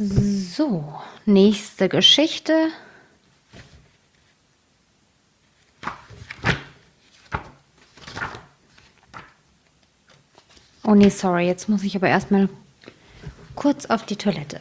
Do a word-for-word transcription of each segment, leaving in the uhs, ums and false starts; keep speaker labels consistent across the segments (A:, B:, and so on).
A: So, nächste Geschichte. Oh nee, sorry, jetzt muss ich aber erstmal kurz auf die Toilette.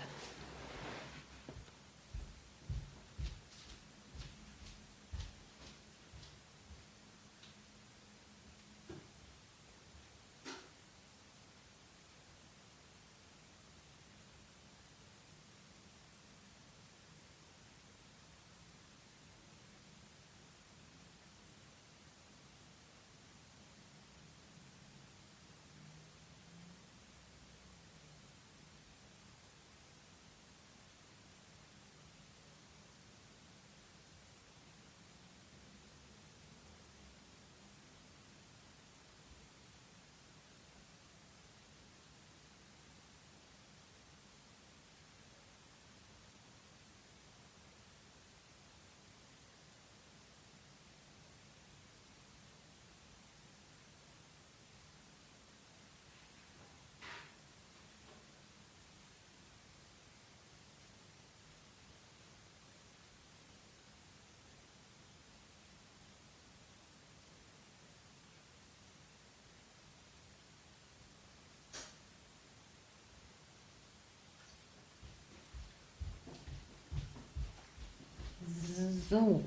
A: So.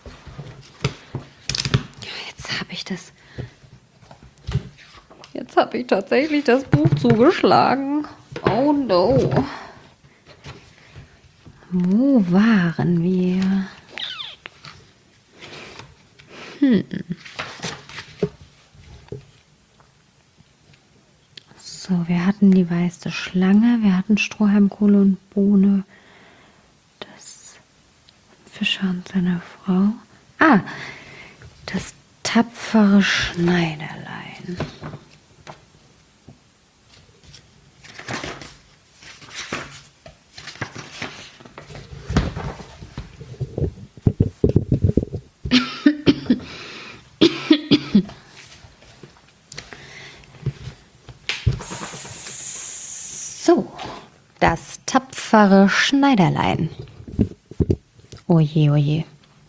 A: Jetzt habe ich das. Jetzt habe ich tatsächlich das Buch zugeschlagen. Oh no. Wo waren wir? Hm. So, wir hatten die weiße Schlange, wir hatten Strohhalm, Kohle und Bohne. Fischer und seine Frau. Ah, das tapfere Schneiderlein. So, das tapfere Schneiderlein. Oje, oje.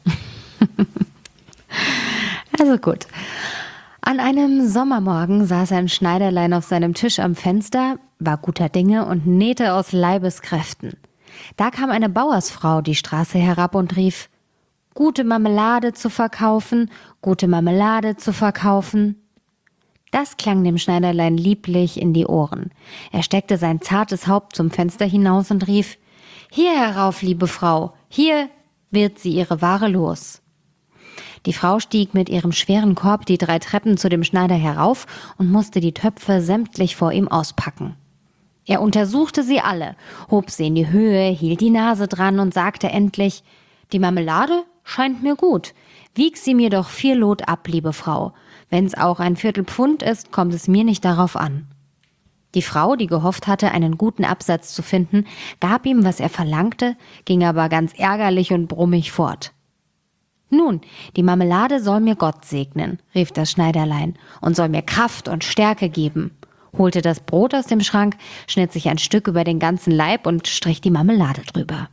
A: Also gut. An einem Sommermorgen saß ein Schneiderlein auf seinem Tisch am Fenster, war guter Dinge und nähte aus Leibeskräften. Da kam eine Bauersfrau die Straße herab und rief: »Gute Marmelade zu verkaufen, gute Marmelade zu verkaufen.« Das klang dem Schneiderlein lieblich in die Ohren. Er steckte sein zartes Haupt zum Fenster hinaus und rief: »Hier herauf, liebe Frau, hier wird sie ihre Ware los.« Die Frau stieg mit ihrem schweren Korb die drei Treppen zu dem Schneider herauf und musste die Töpfe sämtlich vor ihm auspacken. Er untersuchte sie alle, hob sie in die Höhe, hielt die Nase dran und sagte endlich: »Die Marmelade scheint mir gut. Wieg sie mir doch vier Lot ab, liebe Frau. Wenn's auch ein Viertelpfund ist, kommt es mir nicht darauf an.« Die Frau, die gehofft hatte, einen guten Absatz zu finden, gab ihm, was er verlangte, ging aber ganz ärgerlich und brummig fort. »Nun, die Marmelade soll mir Gott segnen«, rief das Schneiderlein, »und soll mir Kraft und Stärke geben«, holte das Brot aus dem Schrank, schnitt sich ein Stück über den ganzen Leib und strich die Marmelade drüber.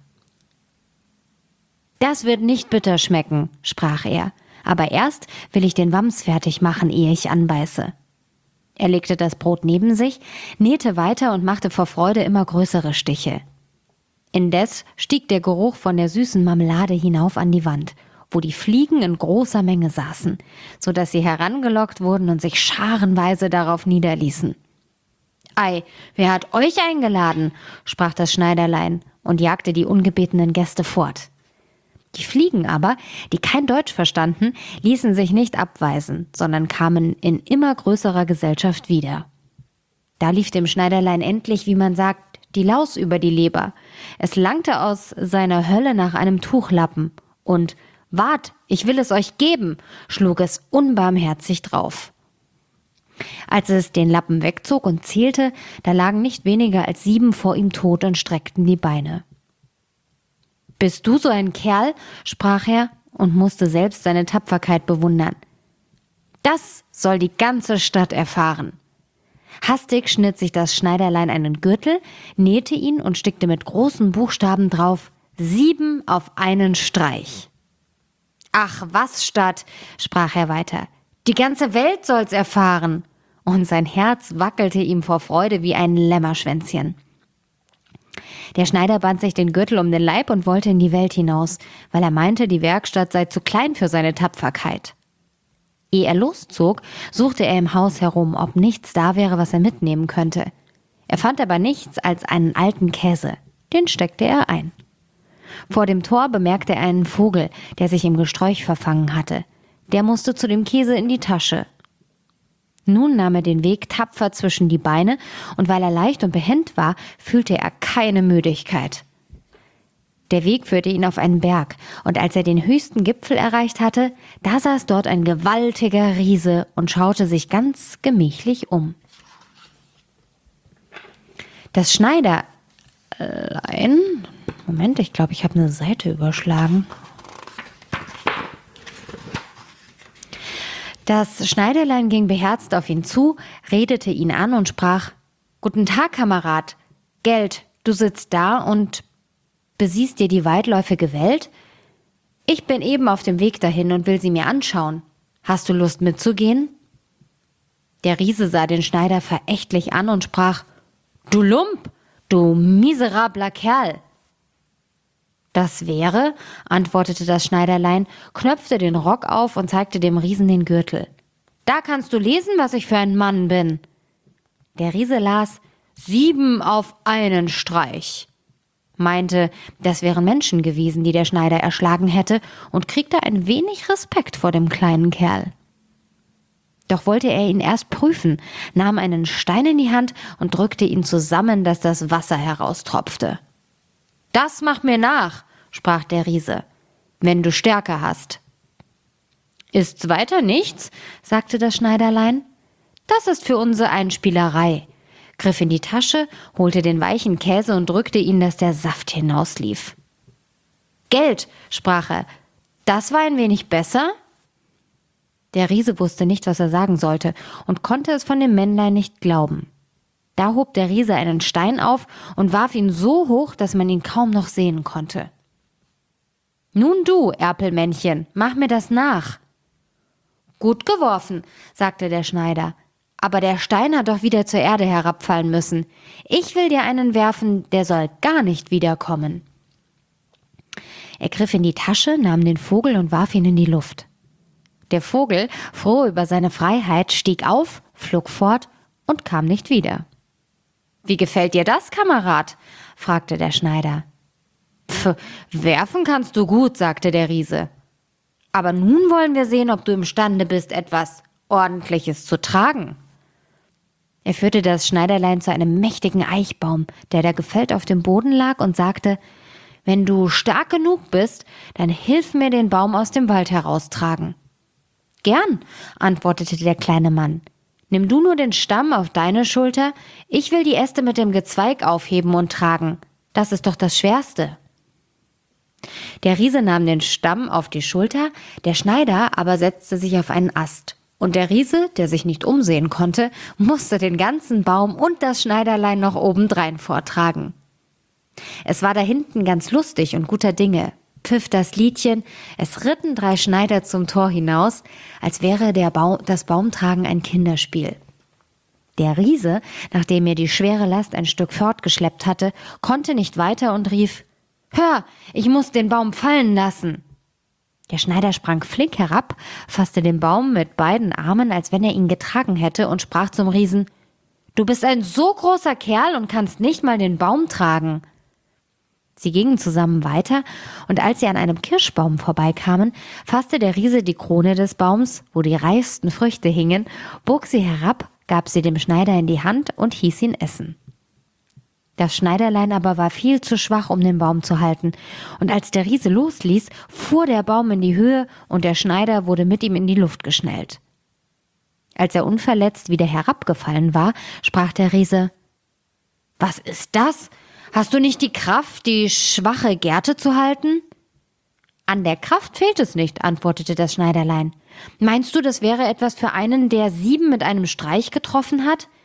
A: »Das wird nicht bitter schmecken«, sprach er, »aber erst will ich den Wams fertig machen, ehe ich anbeiße.« Er legte das Brot neben sich, nähte weiter und machte vor Freude immer größere Stiche. Indes stieg der Geruch von der süßen Marmelade hinauf an die Wand, wo die Fliegen in großer Menge saßen, so dass sie herangelockt wurden und sich scharenweise darauf niederließen. »Ei, wer hat euch eingeladen?«, sprach das Schneiderlein und jagte die ungebetenen Gäste fort. Die Fliegen aber, die kein Deutsch verstanden, ließen sich nicht abweisen, sondern kamen in immer größerer Gesellschaft wieder. Da lief dem Schneiderlein endlich, wie man sagt, die Laus über die Leber. Es langte aus seiner Hölle nach einem Tuchlappen und »Wart, ich will es euch geben«, schlug es unbarmherzig drauf. Als es den Lappen wegzog und zählte, da lagen nicht weniger als sieben vor ihm tot und streckten die Beine. »Bist du so ein Kerl?«, sprach er und musste selbst seine Tapferkeit bewundern. »Das soll die ganze Stadt erfahren.« Hastig schnitt sich das Schneiderlein einen Gürtel, nähte ihn und stickte mit großen Buchstaben drauf: Sieben auf einen Streich. »Ach was, Stadt«, sprach er weiter, »die ganze Welt soll's erfahren.« Und sein Herz wackelte ihm vor Freude wie ein Lämmerschwänzchen. Der Schneider band sich den Gürtel um den Leib und wollte in die Welt hinaus, weil er meinte, die Werkstatt sei zu klein für seine Tapferkeit. Ehe er loszog, suchte er im Haus herum, ob nichts da wäre, was er mitnehmen könnte. Er fand aber nichts als einen alten Käse. Den steckte er ein. Vor dem Tor bemerkte er einen Vogel, der sich im Gesträuch verfangen hatte. Der musste zu dem Käse in die Tasche. Nun nahm er den Weg tapfer zwischen die Beine, und weil er leicht und behend war, fühlte er keine Müdigkeit. Der Weg führte ihn auf einen Berg, und als er den höchsten Gipfel erreicht hatte, da saß dort ein gewaltiger Riese und schaute sich ganz gemächlich um. Das Schneiderlein, Moment, ich glaube, ich habe eine Seite überschlagen. Das Schneiderlein ging beherzt auf ihn zu, redete ihn an und sprach: »Guten Tag, Kamerad. Gelt, du sitzt da und besiehst dir die weitläufige Welt? Ich bin eben auf dem Weg dahin und will sie mir anschauen. Hast du Lust mitzugehen?« Der Riese sah den Schneider verächtlich an und sprach: »Du Lump, du miserabler Kerl!« »Das wäre«, antwortete das Schneiderlein, knöpfte den Rock auf und zeigte dem Riesen den Gürtel. »Da kannst du lesen, was ich für ein Mann bin.« Der Riese las: »Sieben auf einen Streich«, meinte, das wären Menschen gewesen, die der Schneider erschlagen hätte, und kriegte ein wenig Respekt vor dem kleinen Kerl. Doch wollte er ihn erst prüfen, nahm einen Stein in die Hand und drückte ihn zusammen, dass das Wasser heraustropfte. »Das mach mir nach«, sprach der Riese, »wenn du Stärke hast.« »Ist's weiter nichts?«, sagte das Schneiderlein. »Das ist für unsere Einspielerei«, griff in die Tasche, holte den weichen Käse und drückte ihn, dass der Saft hinauslief. »Gelt«, sprach er, »das war ein wenig besser?« Der Riese wusste nicht, was er sagen sollte, und konnte es von dem Männlein nicht glauben. Da hob der Riese einen Stein auf und warf ihn so hoch, dass man ihn kaum noch sehen konnte. »Nun du, Erpelmännchen, mach mir das nach.« »Gut geworfen«, sagte der Schneider, »aber der Stein hat doch wieder zur Erde herabfallen müssen. Ich will dir einen werfen, der soll gar nicht wiederkommen.« Er griff in die Tasche, nahm den Vogel und warf ihn in die Luft. Der Vogel, froh über seine Freiheit, stieg auf, flog fort und kam nicht wieder. »Wie gefällt dir das, Kamerad?«, fragte der Schneider. »Pf, werfen kannst du gut«, sagte der Riese. »Aber nun wollen wir sehen, ob du imstande bist, etwas Ordentliches zu tragen.« Er führte das Schneiderlein zu einem mächtigen Eichbaum, der da gefällt auf dem Boden lag, und sagte: »Wenn du stark genug bist, dann hilf mir den Baum aus dem Wald heraustragen.« »Gern«, antwortete der kleine Mann. »Nimm du nur den Stamm auf deine Schulter, ich will die Äste mit dem Gezweig aufheben und tragen. Das ist doch das Schwerste.« Der Riese nahm den Stamm auf die Schulter, der Schneider aber setzte sich auf einen Ast. Und der Riese, der sich nicht umsehen konnte, musste den ganzen Baum und das Schneiderlein noch obendrein vortragen. Es war da hinten ganz lustig und guter Dinge, pfiff das Liedchen, es ritten drei Schneider zum Tor hinaus, als wäre der Baum, das Baumtragen ein Kinderspiel. Der Riese, nachdem er die schwere Last ein Stück fortgeschleppt hatte, konnte nicht weiter und rief: »Hör, ich muss den Baum fallen lassen!« Der Schneider sprang flink herab, fasste den Baum mit beiden Armen, als wenn er ihn getragen hätte, und sprach zum Riesen: »Du bist ein so großer Kerl und kannst nicht mal den Baum tragen.« Sie gingen zusammen weiter, und als sie an einem Kirschbaum vorbeikamen, fasste der Riese die Krone des Baums, wo die reichsten Früchte hingen, bog sie herab, gab sie dem Schneider in die Hand und hieß ihn essen. Das Schneiderlein aber war viel zu schwach, um den Baum zu halten, und als der Riese losließ, fuhr der Baum in die Höhe, und der Schneider wurde mit ihm in die Luft geschnellt. Als er unverletzt wieder herabgefallen war, sprach der Riese: »Was ist das? Hast du nicht die Kraft, die schwache Gerte zu halten?« »An der Kraft fehlt es nicht«, antwortete das Schneiderlein. »Meinst du, das wäre etwas für einen, der sieben mit einem Streich getroffen hat?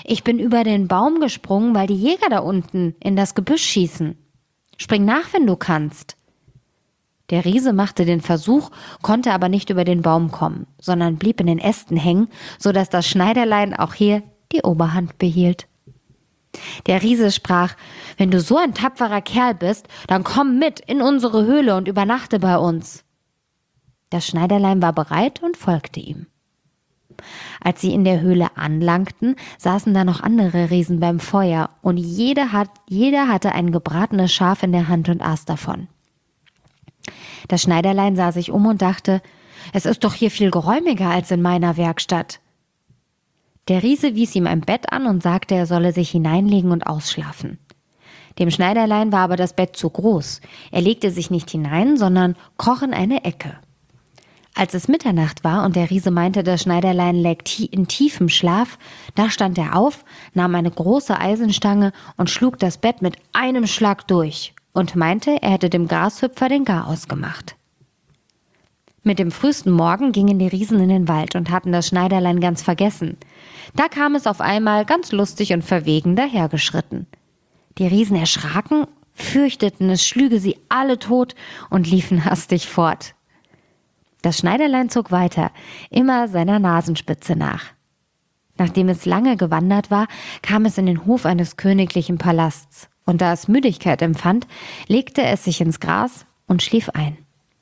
A: Ich bin über den Baum gesprungen, weil die Jäger da unten in das Gebüsch schießen. Spring nach, wenn du kannst. Der Riese machte den Versuch, konnte aber nicht über den Baum kommen, sondern blieb in den Ästen hängen, so dass das Schneiderlein auch hier die Oberhand behielt. Der Riese sprach: Wenn du so ein tapferer Kerl bist, dann komm mit in unsere Höhle und übernachte bei uns. Das Schneiderlein war bereit und folgte ihm. Als sie in der Höhle anlangten, saßen da noch andere Riesen beim Feuer und jeder, hat, jeder hatte ein gebratenes Schaf in der Hand und aß davon. Das Schneiderlein sah sich um und dachte: Es ist doch hier viel geräumiger als in meiner Werkstatt. Der Riese wies ihm ein Bett an und sagte, er solle sich hineinlegen und ausschlafen. Dem Schneiderlein war aber das Bett zu groß. Er legte sich nicht hinein, sondern kroch in eine Ecke. Als es Mitternacht war und der Riese meinte, das Schneiderlein läge in tiefem Schlaf, da stand er auf, nahm eine große Eisenstange und schlug das Bett mit einem Schlag durch und meinte, er hätte dem Grashüpfer den Garaus gemacht. Mit dem frühesten Morgen gingen die Riesen in den Wald und hatten das Schneiderlein ganz vergessen. Da kam es auf einmal ganz lustig und verwegen dahergeschritten. Die Riesen erschraken, fürchteten, es schlüge sie alle tot und liefen hastig fort. Das Schneiderlein zog weiter, immer seiner Nasenspitze nach. Nachdem es lange gewandert war, kam es in den Hof eines königlichen Palasts, und da es Müdigkeit empfand, legte es sich ins Gras und schlief ein.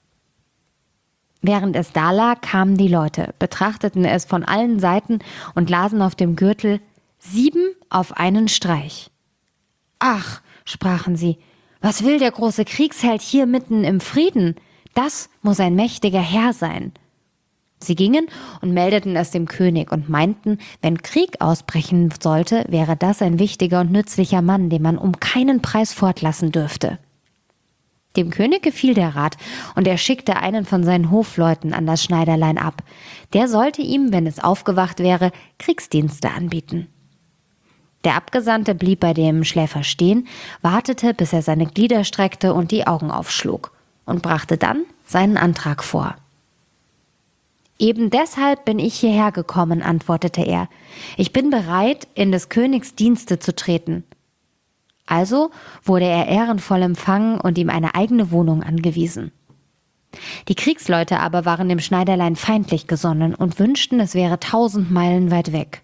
A: Während es da lag, kamen die Leute, betrachteten es von allen Seiten und lasen auf dem Gürtel: Sieben auf einen Streich. »Ach«, sprachen sie, »was will der große Kriegsheld hier mitten im Frieden? Das muss ein mächtiger Herr sein.« Sie gingen und meldeten es dem König und meinten, wenn Krieg ausbrechen sollte, wäre das ein wichtiger und nützlicher Mann, den man um keinen Preis fortlassen dürfte. Dem König gefiel der Rat und er schickte einen von seinen Hofleuten an das Schneiderlein ab. Der sollte ihm, wenn es aufgewacht wäre, Kriegsdienste anbieten. Der Abgesandte blieb bei dem Schläfer stehen, wartete, bis er seine Glieder streckte und die Augen aufschlug und brachte dann seinen Antrag vor. »Eben deshalb bin ich hierher gekommen«, antwortete er. »Ich bin bereit, in des Königs Dienste zu treten.« Also wurde er ehrenvoll empfangen und ihm eine eigene Wohnung angewiesen. Die Kriegsleute aber waren dem Schneiderlein feindlich gesonnen und wünschten, es wäre tausend Meilen weit weg.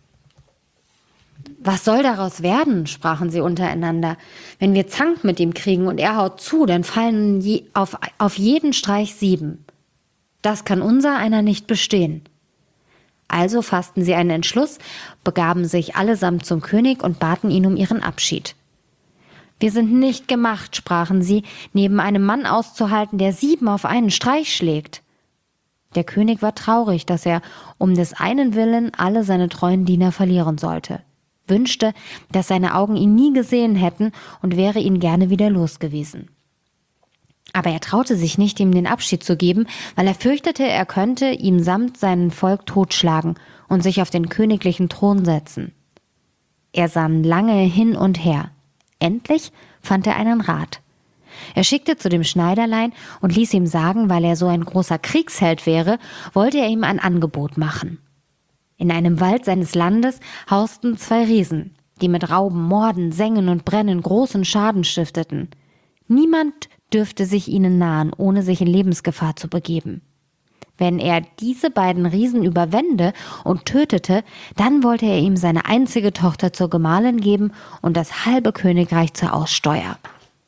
A: »Was soll daraus werden?«, sprachen sie untereinander. »Wenn wir Zank mit ihm kriegen und er haut zu, dann fallen je, auf, auf jeden Streich sieben. Das kann unser einer nicht bestehen.« Also fassten sie einen Entschluss, begaben sich allesamt zum König und baten ihn um ihren Abschied. »Wir sind nicht gemacht«, sprachen sie, »neben einem Mann auszuhalten, der sieben auf einen Streich schlägt.« Der König war traurig, dass er um des einen Willen alle seine treuen Diener verlieren sollte, wünschte, dass seine Augen ihn nie gesehen hätten und wäre ihn gerne wieder los gewesen. Aber er traute sich nicht, ihm den Abschied zu geben, weil er fürchtete, er könnte ihm samt seinem Volk totschlagen und sich auf den königlichen Thron setzen. Er sann lange hin und her. Endlich fand er einen Rat. Er schickte zu dem Schneiderlein und ließ ihm sagen, weil er so ein großer Kriegsheld wäre, wollte er ihm ein Angebot machen. In einem Wald seines Landes hausten zwei Riesen, die mit Rauben, Morden, Sengen und Brennen großen Schaden stifteten. Niemand dürfte sich ihnen nahen, ohne sich in Lebensgefahr zu begeben. Wenn er diese beiden Riesen überwände und tötete, dann wollte er ihm seine einzige Tochter zur Gemahlin geben und das halbe Königreich zur Aussteuer.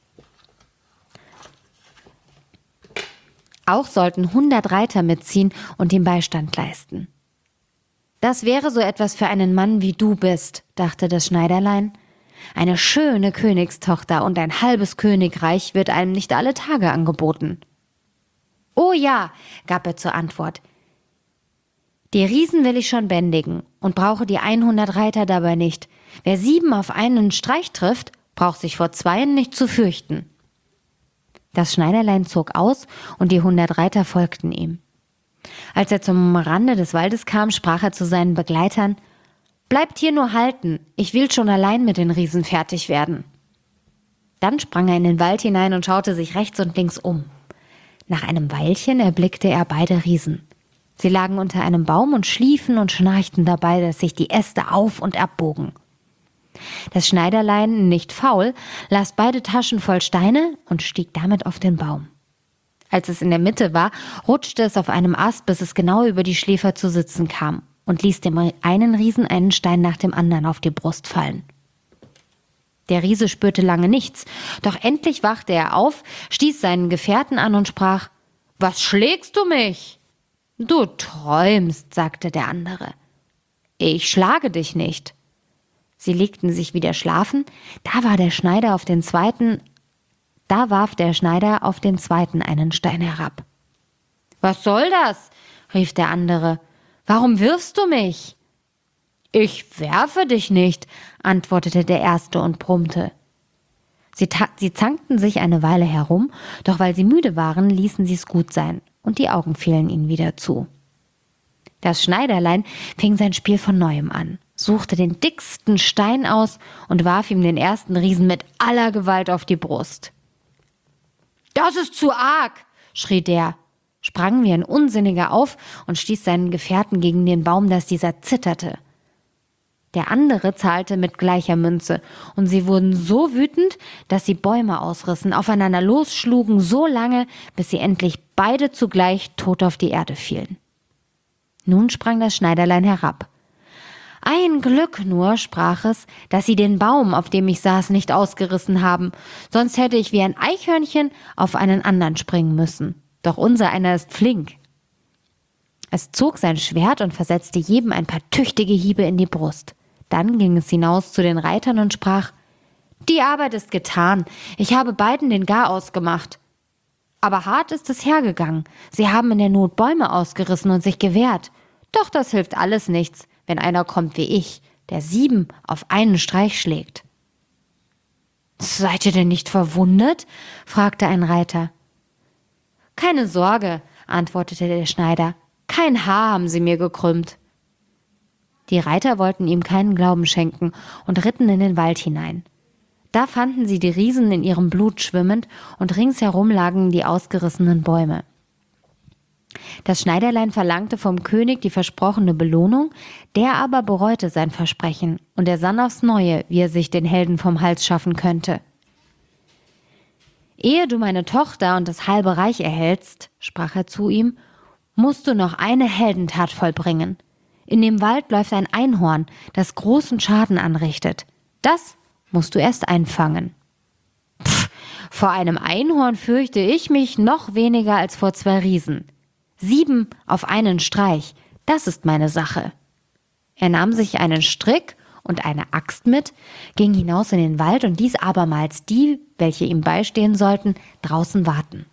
A: Auch sollten hundert Reiter mitziehen und ihm Beistand leisten. »Das wäre so etwas für einen Mann, wie du bist«, dachte das Schneiderlein. »Eine schöne Königstochter und ein halbes Königreich wird einem nicht alle Tage angeboten.« »Oh ja«, gab er zur Antwort. »Die Riesen will ich schon bändigen und brauche die hundert Reiter dabei nicht. Wer sieben auf einen Streich trifft, braucht sich vor zweien nicht zu fürchten.« Das Schneiderlein zog aus und die hundert Reiter folgten ihm. Als er zum Rande des Waldes kam, sprach er zu seinen Begleitern: »Bleibt hier nur halten, ich will schon allein mit den Riesen fertig werden.« Dann sprang er in den Wald hinein und schaute sich rechts und links um. Nach einem Weilchen erblickte er beide Riesen. Sie lagen unter einem Baum und schliefen und schnarchten dabei, dass sich die Äste auf- und abbogen. Das Schneiderlein, nicht faul, las beide Taschen voll Steine und stieg damit auf den Baum. Als es in der Mitte war, rutschte es auf einem Ast, bis es genau über die Schläfer zu sitzen kam und ließ dem einen Riesen einen Stein nach dem anderen auf die Brust fallen. Der Riese spürte lange nichts, doch endlich wachte er auf, stieß seinen Gefährten an und sprach: »Was schlägst du mich?« »Du träumst«, sagte der andere. »Ich schlage dich nicht.« Sie legten sich wieder schlafen, da war der Schneider auf den zweiten, da warf der Schneider auf den zweiten einen Stein herab. »Was soll das?« rief der andere. »Warum wirfst du mich?« »Ich werfe dich nicht«, antwortete der erste und brummte. Sie, ta- sie zankten sich eine Weile herum, doch weil sie müde waren, ließen sie es gut sein, und die Augen fielen ihnen wieder zu. Das Schneiderlein fing sein Spiel von neuem an, suchte den dicksten Stein aus und warf ihm den ersten Riesen mit aller Gewalt auf die Brust. »Das ist zu arg«, schrie der, sprang wie ein Unsinniger auf und stieß seinen Gefährten gegen den Baum, dass dieser zitterte. Der andere zahlte mit gleicher Münze, und sie wurden so wütend, dass sie Bäume ausrissen, aufeinander losschlugen so lange, bis sie endlich beide zugleich tot auf die Erde fielen. Nun sprang das Schneiderlein herab. »Ein Glück nur«, sprach es, »dass Sie den Baum, auf dem ich saß, nicht ausgerissen haben, sonst hätte ich wie ein Eichhörnchen auf einen anderen springen müssen. Doch unser einer ist flink.« Es zog sein Schwert und versetzte jedem ein paar tüchtige Hiebe in die Brust. Dann ging es hinaus zu den Reitern und sprach: »Die Arbeit ist getan, ich habe beiden den Garaus gemacht. Aber hart ist es hergegangen, sie haben in der Not Bäume ausgerissen und sich gewehrt. Doch das hilft alles nichts, wenn einer kommt wie ich, der sieben auf einen Streich schlägt.« »Seid ihr denn nicht verwundet?« fragte ein Reiter. »Keine Sorge«, antwortete der Schneider, »kein Haar haben sie mir gekrümmt.« Die Reiter wollten ihm keinen Glauben schenken und ritten in den Wald hinein. Da fanden sie die Riesen in ihrem Blut schwimmend und ringsherum lagen die ausgerissenen Bäume. Das Schneiderlein verlangte vom König die versprochene Belohnung, der aber bereute sein Versprechen und er sann aufs Neue, wie er sich den Helden vom Hals schaffen könnte. »Ehe du meine Tochter und das halbe Reich erhältst«, sprach er zu ihm, »musst du noch eine Heldentat vollbringen. In dem Wald läuft ein Einhorn, das großen Schaden anrichtet. Das musst du erst einfangen.« »Pff, vor einem Einhorn fürchte ich mich noch weniger als vor zwei Riesen. Sieben auf einen Streich, das ist meine Sache.« Er nahm sich einen Strick und eine Axt mit, ging hinaus in den Wald und ließ abermals die, welche ihm beistehen sollten, draußen warten.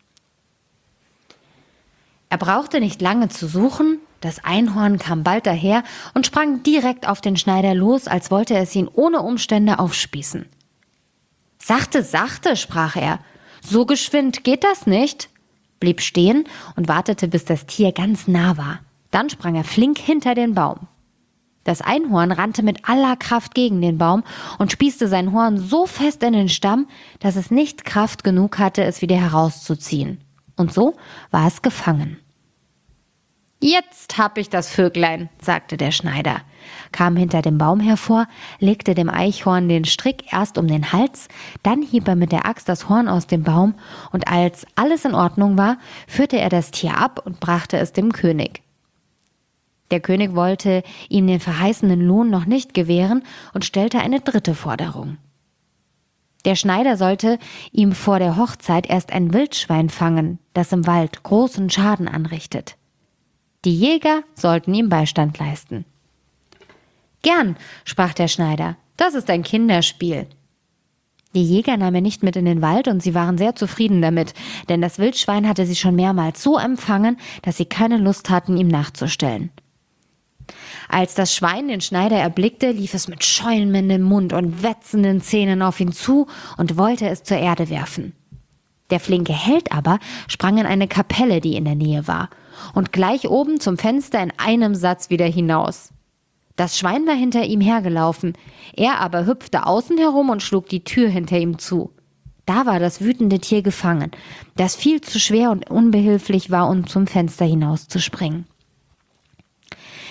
A: Er brauchte nicht lange zu suchen, das Einhorn kam bald daher und sprang direkt auf den Schneider los, als wollte es ihn ohne Umstände aufspießen. »Sachte, sachte«, sprach er, »so geschwind geht das nicht«, blieb stehen und wartete, bis das Tier ganz nah war. Dann sprang er flink hinter den Baum. Das Einhorn rannte mit aller Kraft gegen den Baum und spießte sein Horn so fest in den Stamm, dass es nicht Kraft genug hatte, es wieder herauszuziehen. Und so war es gefangen. »Jetzt hab ich das Vöglein«, sagte der Schneider, kam hinter dem Baum hervor, legte dem Eichhorn den Strick erst um den Hals, dann hieb er mit der Axt das Horn aus dem Baum, und als alles in Ordnung war, führte er das Tier ab und brachte es dem König. Der König wollte ihm den verheißenen Lohn noch nicht gewähren und stellte eine dritte Forderung. Der Schneider sollte ihm vor der Hochzeit erst ein Wildschwein fangen, das im Wald großen Schaden anrichtet. Die Jäger sollten ihm Beistand leisten. »Gern«, sprach der Schneider, »das ist ein Kinderspiel.« Die Jäger nahm er nicht mit in den Wald und sie waren sehr zufrieden damit, denn das Wildschwein hatte sie schon mehrmals so empfangen, dass sie keine Lust hatten, ihm nachzustellen. Als das Schwein den Schneider erblickte, lief es mit schäumendem Mund und wetzenden Zähnen auf ihn zu und wollte es zur Erde werfen. Der flinke Held aber sprang in eine Kapelle, die in der Nähe war, und gleich oben zum Fenster in einem Satz wieder hinaus. Das Schwein war hinter ihm hergelaufen, er aber hüpfte außen herum und schlug die Tür hinter ihm zu. Da war das wütende Tier gefangen, das viel zu schwer und unbehilflich war, um zum Fenster hinauszuspringen.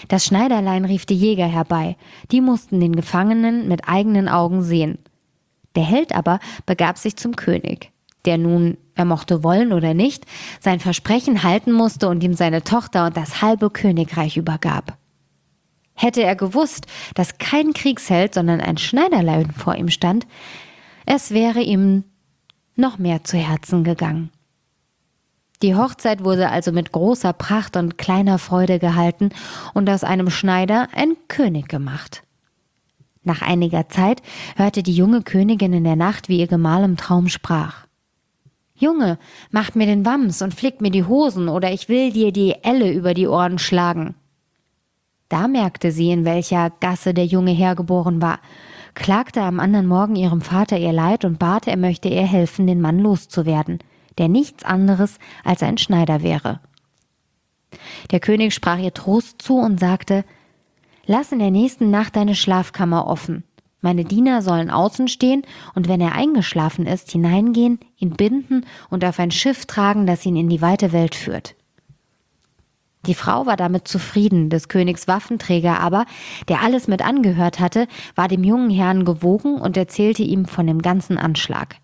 A: Das Schneiderlein rief die Jäger herbei. Die mussten den Gefangenen mit eigenen Augen sehen. Der Held aber begab sich zum König, der nun, er mochte wollen oder nicht, sein Versprechen halten musste und ihm seine Tochter und das halbe Königreich übergab. Hätte er gewusst, dass kein Kriegsheld, sondern ein Schneiderlein vor ihm stand, es wäre ihm noch mehr zu Herzen gegangen. Die Hochzeit wurde also mit großer Pracht und kleiner Freude gehalten und aus einem Schneider ein König gemacht. Nach einiger Zeit hörte die junge Königin in der Nacht, wie ihr Gemahl im Traum sprach. »Junge, macht mir den Wams und flickt mir die Hosen, oder ich will dir die Elle über die Ohren schlagen.« Da merkte sie, in welcher Gasse der Junge hergeboren war, klagte am anderen Morgen ihrem Vater ihr Leid und bat, er möchte ihr helfen, den Mann loszuwerden, der nichts anderes als ein Schneider wäre. Der König sprach ihr Trost zu und sagte: »Lass in der nächsten Nacht deine Schlafkammer offen. Meine Diener sollen außen stehen und wenn er eingeschlafen ist, hineingehen, ihn binden und auf ein Schiff tragen, das ihn in die weite Welt führt.« Die Frau war damit zufrieden, des Königs Waffenträger aber, der alles mit angehört hatte, war dem jungen Herrn gewogen und erzählte ihm von dem ganzen Anschlag.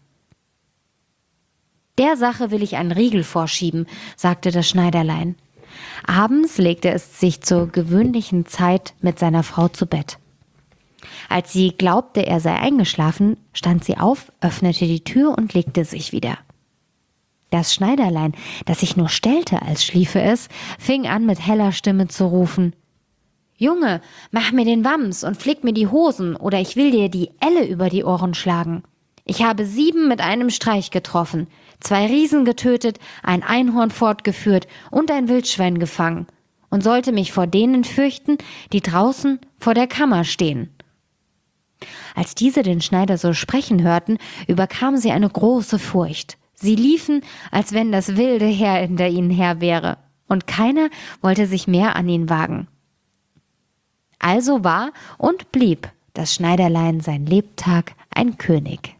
A: »Der Sache will ich einen Riegel vorschieben«, sagte das Schneiderlein. Abends legte es sich zur gewöhnlichen Zeit mit seiner Frau zu Bett. Als sie glaubte, er sei eingeschlafen, stand sie auf, öffnete die Tür und legte sich wieder. Das Schneiderlein, das sich nur stellte, als schliefe es, fing an, mit heller Stimme zu rufen: »Junge, mach mir den Wams und flick mir die Hosen, oder ich will dir die Elle über die Ohren schlagen. Ich habe sieben mit einem Streich getroffen, zwei Riesen getötet, ein Einhorn fortgeführt und ein Wildschwein gefangen und sollte mich vor denen fürchten, die draußen vor der Kammer stehen.« Als diese den Schneider so sprechen hörten, überkam sie eine große Furcht. Sie liefen, als wenn das wilde Heer hinter ihnen her wäre, und keiner wollte sich mehr an ihn wagen. Also war und blieb das Schneiderlein sein Lebtag ein König.